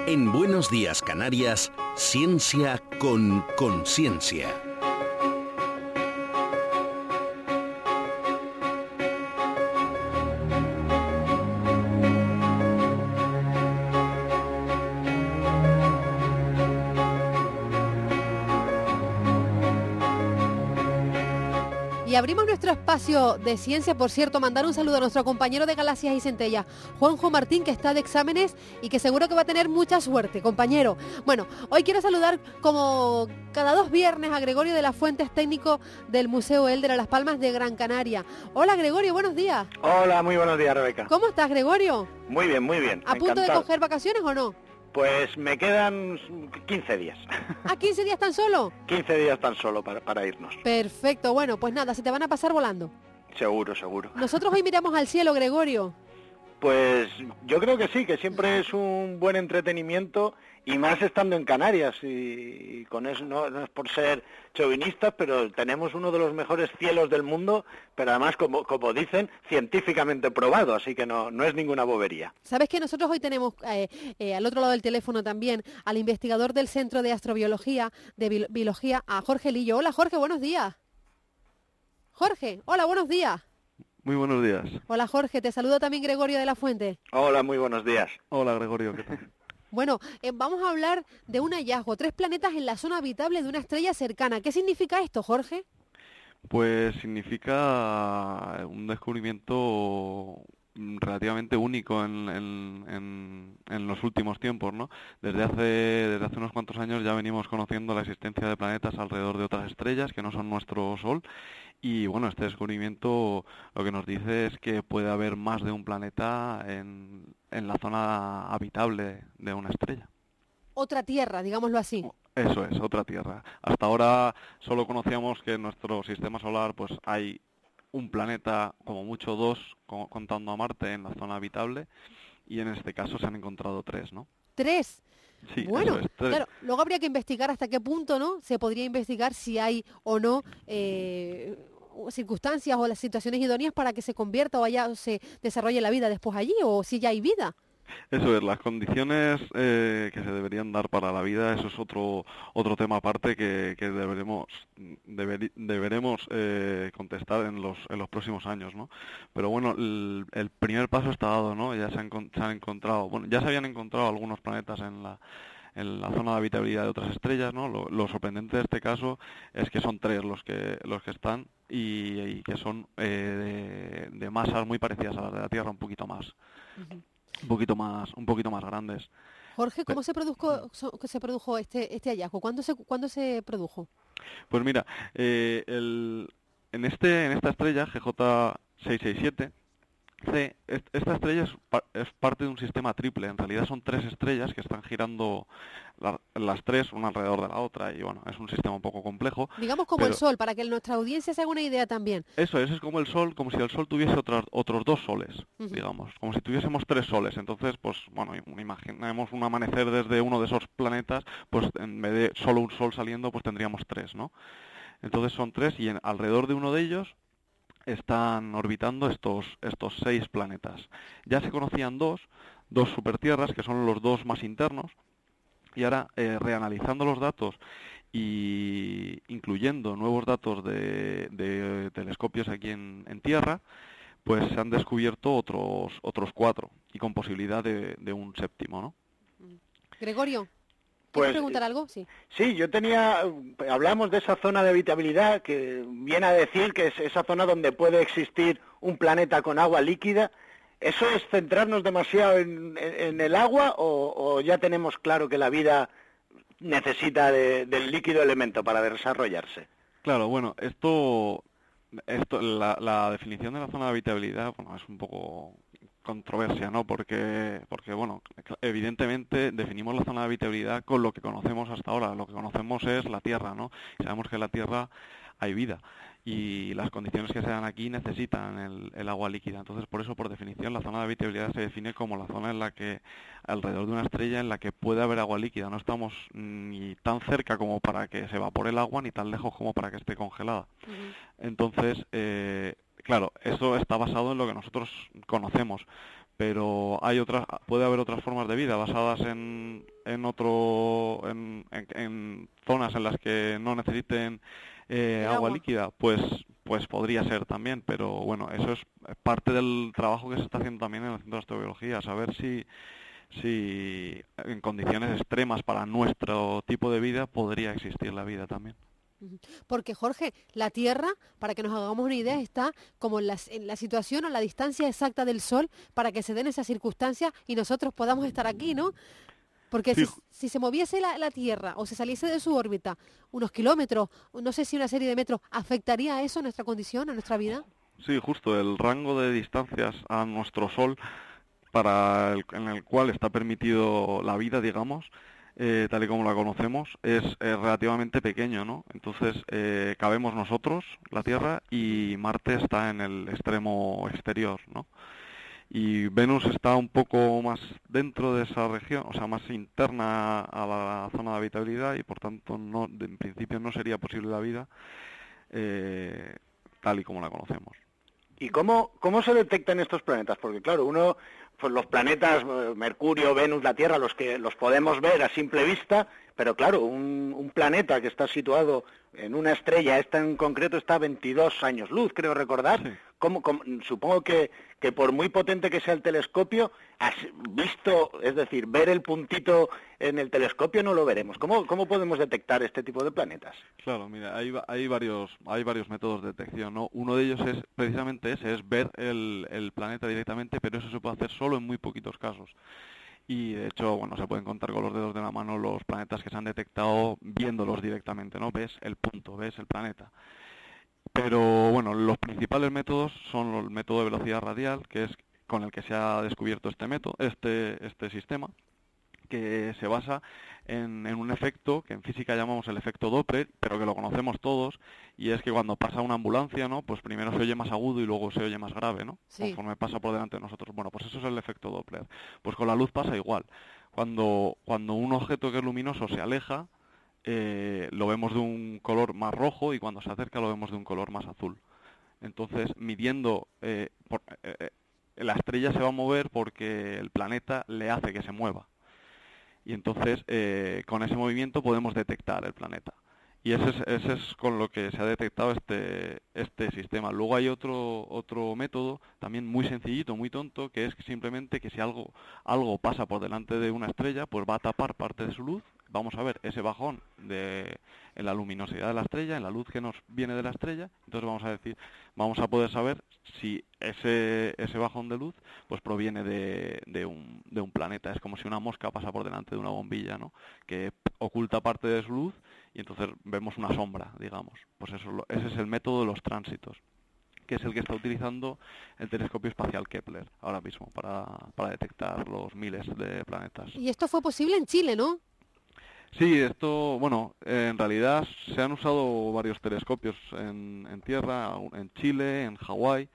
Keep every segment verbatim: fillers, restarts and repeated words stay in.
En Buenos Días Canarias, Ciencia con Conciencia. Y abrimos nuestro espacio de ciencia, por cierto, mandar un saludo a nuestro compañero de Galaxias y Centellas, Juanjo Martín, que está de exámenes y que seguro que va a tener mucha suerte, compañero. Bueno, hoy quiero saludar como cada dos viernes a Gregorio de las Fuentes, técnico del Museo Elder a Las Palmas de Gran Canaria. Hola, Gregorio, buenos días. Hola, muy buenos días, Rebeca. ¿Cómo estás, Gregorio? Muy bien, muy bien. ¿A punto encantado. de coger vacaciones o no? Pues me quedan quince días. ¿A quince días tan solo? quince días tan solo para, para irnos. Perfecto, bueno, pues nada, se te van a pasar volando. Seguro, seguro. Nosotros hoy miramos al cielo, Gregorio. Pues yo creo que sí, que siempre es un buen entretenimiento y más estando en Canarias y, y con eso no, no es por ser chauvinistas, pero tenemos uno de los mejores cielos del mundo, pero además como, como dicen, científicamente probado, así que no, no es ninguna bobería. ¿Sabes que nosotros hoy tenemos eh, eh, al otro lado del teléfono también al investigador del Centro de Astrobiología, de Bi- Biología, a Jorge Lillo? Hola Jorge, buenos días. Jorge, hola, buenos días. Muy buenos días. Hola Jorge, te saluda también Gregorio de la Fuente. Hola, muy buenos días. Hola Gregorio, ¿qué tal? Bueno, eh, vamos a hablar de un hallazgo, tres planetas en la zona habitable de una estrella cercana. ¿Qué significa esto, Jorge? Pues significa un descubrimiento relativamente único en, en, en, en los últimos tiempos, ¿no? Desde hace, desde hace unos cuantos años ya venimos conociendo la existencia de planetas alrededor de otras estrellas que no son nuestro Sol. Y bueno, este descubrimiento lo que nos dice es que puede haber más de un planeta en, en la zona habitable de una estrella. Otra Tierra, digámoslo así. Eso es, otra Tierra. Hasta ahora solo conocíamos que en nuestro sistema solar pues hay un planeta, como mucho dos, como, contando a Marte, en la zona habitable, y en este caso se han encontrado tres, ¿no? Tres. Sí, Bueno, eso es, tres. claro, luego habría que investigar hasta qué punto, ¿no? Se podría investigar si hay o no eh, circunstancias o las situaciones idóneas para que se convierta o haya, o se desarrolle la vida después allí, o si ya hay vida. Eso es, las condiciones eh, que se deberían dar para la vida, eso es otro otro tema aparte que, que deberemos deber, deberemos eh, contestar en los en los próximos años, ¿no? Pero bueno, el, el primer paso está dado, ¿no? Ya se han, se han encontrado, bueno, ya se habían encontrado algunos planetas en la en la zona de habitabilidad de otras estrellas, ¿no? Lo, lo sorprendente de este caso es que son tres los que los que están y, y que son eh, de, de masas muy parecidas a las de la Tierra, un poquito más. Uh-huh. Un poquito más, un poquito más grandes. Jorge, ¿cómo se produjo, se produjo este, este hallazgo? ¿Cuándo se, ¿Cuándo se produjo? Pues mira, eh, el, en este, en esta estrella G J seiscientos sesenta y siete C, esta estrella es, es parte de un sistema triple. En realidad son tres estrellas que están girando la, las tres una alrededor de la otra y bueno, es un sistema un poco complejo. Digamos como pero... el Sol, para que nuestra audiencia se haga una idea también. Eso es, es como el Sol, como si el Sol tuviese otros otros dos soles, uh-huh. digamos, como si tuviésemos tres soles. Entonces, pues bueno, imaginemos un amanecer desde uno de esos planetas, pues en vez de solo un Sol saliendo, pues tendríamos tres, ¿no? Entonces son tres y en, alrededor de uno de ellos están orbitando estos estos seis planetas. Ya se conocían dos, dos supertierras, que son los dos más internos, y ahora eh, reanalizando los datos y incluyendo nuevos datos de, de telescopios aquí en, en Tierra, pues se han descubierto otros otros cuatro, y con posibilidad de, de un séptimo, ¿no? Gregorio, ¿quieres pues, preguntar algo? Sí. Sí, yo tenía, hablamos de esa zona de habitabilidad que viene a decir que es esa zona donde puede existir un planeta con agua líquida. ¿Eso es centrarnos demasiado en, en, en el agua o, o ya tenemos claro que la vida necesita de, del líquido elemento para desarrollarse? Claro, bueno, esto, esto la, la definición de la zona de habitabilidad, bueno, es un poco controversia, ¿no? Porque, porque bueno, evidentemente definimos la zona de habitabilidad con lo que conocemos hasta ahora. Lo que conocemos es la Tierra, ¿no? Y sabemos que en la Tierra hay vida y las condiciones que se dan aquí necesitan el, el agua líquida. Entonces, por eso, por definición, la zona de habitabilidad se define como la zona en la que, alrededor de una estrella, en la que puede haber agua líquida. No estamos ni tan cerca como para que se evapore el agua, ni tan lejos como para que esté congelada. Uh-huh. Entonces, eh, claro, eso está basado en lo que nosotros conocemos, pero hay otras, puede haber otras formas de vida basadas en, en otro, en, en, en zonas en las que no necesiten eh, agua, agua líquida, pues, pues podría ser también, pero bueno, eso es parte del trabajo que se está haciendo también en el Centro de Astrobiología, saber si, si en condiciones extremas para nuestro tipo de vida podría existir la vida también. Porque, Jorge, la Tierra, para que nos hagamos una idea, está como en la, en la situación o la distancia exacta del Sol para que se den esas circunstancias y nosotros podamos estar aquí, ¿no? Porque sí. si, si se moviese la, la Tierra o se saliese de su órbita unos kilómetros, no sé si una serie de metros, ¿afectaría eso a nuestra condición, a nuestra vida? Sí, justo, el rango de distancias a nuestro Sol para el, en el cual está permitido la vida, digamos, Eh, tal y como la conocemos, es eh, relativamente pequeño, ¿no? Entonces, eh, cabemos nosotros, la Tierra, y Marte está en el extremo exterior, ¿no? Y Venus está un poco más dentro de esa región, o sea, más interna a la zona de habitabilidad, y por tanto, no, en principio no sería posible la vida eh, tal y como la conocemos. ¿Y cómo, cómo se detectan estos planetas? Porque claro, uno, pues los planetas, Mercurio, Venus, la Tierra, los que los podemos ver a simple vista, pero claro, un, un planeta que está situado en una estrella, esta en concreto está a veintidós años luz, creo recordar. Sí. ¿Cómo, cómo, supongo que, que por muy potente que sea el telescopio, has visto, es decir, ver el puntito en el telescopio no lo veremos. ¿Cómo, cómo podemos detectar este tipo de planetas? Claro, mira, hay, hay varios hay varios métodos de detección, ¿no? Uno de ellos es precisamente ese, es ver el, el planeta directamente, pero eso se puede hacer solo en muy poquitos casos. Y de hecho, bueno, se pueden contar con los dedos de la mano los planetas que se han detectado viéndolos directamente, ¿no? Ves el punto, ves el planeta. Pero bueno, los principales métodos son el método de velocidad radial, que es con el que se ha descubierto este método, este, este sistema, que se basa en, en un efecto que en física llamamos el efecto Doppler, pero que lo conocemos todos, y es que cuando pasa una ambulancia, ¿no? Pues primero se oye más agudo y luego se oye más grave, ¿no? Sí. Conforme pasa por delante de nosotros. Bueno, pues eso es el efecto Doppler. Pues con la luz pasa igual. Cuando, cuando un objeto que es luminoso se aleja, eh, lo vemos de un color más rojo, y cuando se acerca lo vemos de un color más azul. Entonces, midiendo, eh, por, eh, la estrella se va a mover porque el planeta le hace que se mueva. Y entonces, eh, con ese movimiento podemos detectar el planeta. Y ese es, ese es con lo que se ha detectado este, este sistema. Luego hay otro, otro método, también muy sencillito, muy tonto, que es simplemente que si algo, algo pasa por delante de una estrella, pues va a tapar parte de su luz. Vamos a ver ese bajón de, en la luminosidad de la estrella, en la luz que nos viene de la estrella. Entonces vamos a decir, vamos a poder saber si ese ese bajón de luz pues proviene de, de, un, de un planeta. Es como si una mosca pasa por delante de una bombilla, ¿no? Que oculta parte de su luz y entonces vemos una sombra, digamos. Pues eso, ese es el método de los tránsitos, que es el que está utilizando el telescopio espacial Kepler ahora mismo para, para detectar los miles de planetas. Y esto fue posible en Chile, ¿no? Sí, esto, bueno, en realidad se han usado varios telescopios en, en tierra, en Chile, en Hawái.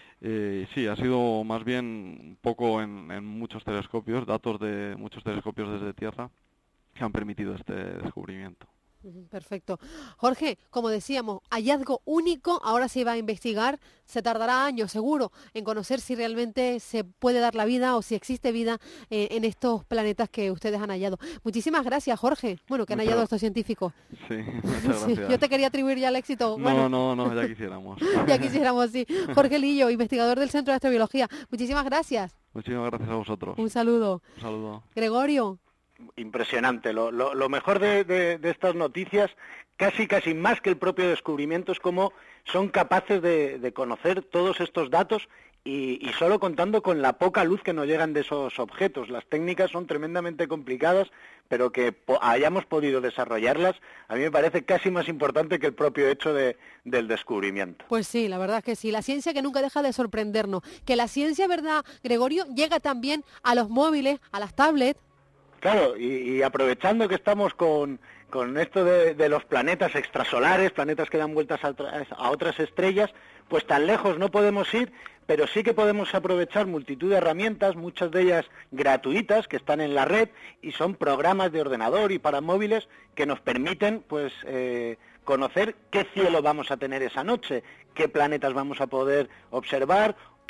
Eh, sí, ha sido más bien un poco en, en muchos telescopios, datos de muchos telescopios desde tierra que han permitido este descubrimiento. Perfecto. Jorge, como decíamos, hallazgo único, ahora se va a investigar, se tardará años seguro en conocer si realmente se puede dar la vida o si existe vida eh, en estos planetas que ustedes han hallado. Muchísimas gracias, Jorge. Bueno, que han muchas hallado estos científicos. Sí, muchas gracias. Sí, yo te quería atribuir ya el éxito. No, bueno. no, no, ya quisiéramos. Ya quisiéramos, sí. Jorge Lillo, investigador del Centro de Astrobiología. Muchísimas gracias. Muchísimas gracias a vosotros. Un saludo. Un saludo. Gregorio. Impresionante. Lo, lo, lo mejor de, de, de estas noticias, casi casi más que el propio descubrimiento, es cómo son capaces de, de conocer todos estos datos y, y solo contando con la poca luz que nos llegan de esos objetos. Las técnicas son tremendamente complicadas, pero que po- hayamos podido desarrollarlas, a mí me parece casi más importante que el propio hecho de, del descubrimiento. Pues sí, la verdad es que sí. La ciencia que nunca deja de sorprendernos. Que la ciencia, ¿verdad, Gregorio? Llega también a los móviles, a las tablets. Claro, y, y aprovechando que estamos con, con esto de, de los planetas extrasolares, planetas que dan vueltas a, otras, a otras estrellas, pues tan lejos no podemos ir, pero sí que podemos aprovechar multitud de herramientas, muchas de ellas gratuitas, que están en la red, y son programas de ordenador y para móviles que nos permiten, pues, eh, conocer qué cielo vamos a tener esa noche, qué planetas vamos a poder observar,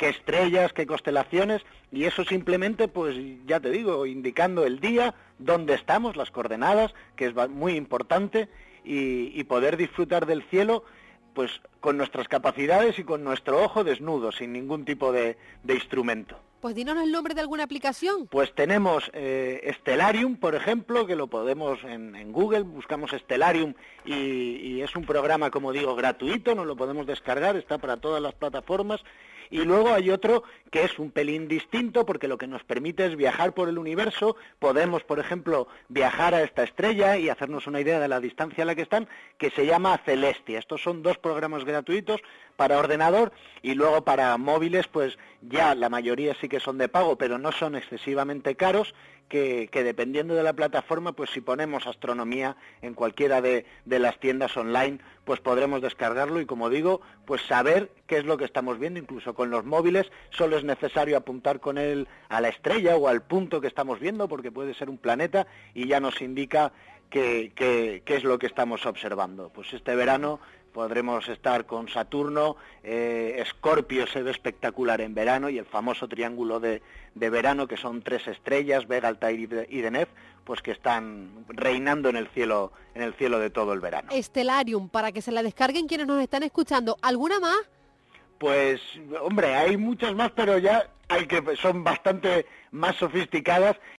qué estrellas, qué constelaciones, y eso simplemente, pues ya te digo, indicando el día, dónde estamos, las coordenadas, que es muy importante, y, y poder disfrutar del cielo pues con nuestras capacidades y con nuestro ojo desnudo, sin ningún tipo de, de instrumento. Pues dinos el nombre de alguna aplicación. Pues tenemos eh, Stellarium, por ejemplo, que lo podemos en, en Google, buscamos Stellarium y, y es un programa, como digo, gratuito, nos lo podemos descargar, está para todas las plataformas. Y luego hay otro que es un pelín distinto porque lo que nos permite es viajar por el universo. Podemos, por ejemplo, viajar a esta estrella y hacernos una idea de la distancia a la que están, que se llama Celestia. Estos son dos programas gratuitos para ordenador y luego para móviles, pues ya la mayoría sí que son de pago, pero no son excesivamente caros, que, que dependiendo de la plataforma, pues si ponemos astronomía en cualquiera de, de las tiendas online, pues podremos descargarlo y, como digo, pues saber qué es lo que estamos viendo. Incluso con los móviles solo es necesario apuntar con él a la estrella o al punto que estamos viendo, porque puede ser un planeta, y ya nos indica qué, qué, qué es lo que estamos observando. Pues este verano podremos estar con Saturno, eh, Escorpio se ve espectacular en verano, y el famoso triángulo de, de verano, que son tres estrellas, Vega, Altair y Deneb, pues que están reinando en el cielo, en el cielo de todo el verano. Stellarium, para que se la descarguen quienes nos están escuchando. ¿Alguna más? Pues, hombre, hay muchas más, pero ya hay que son bastante más sofisticadas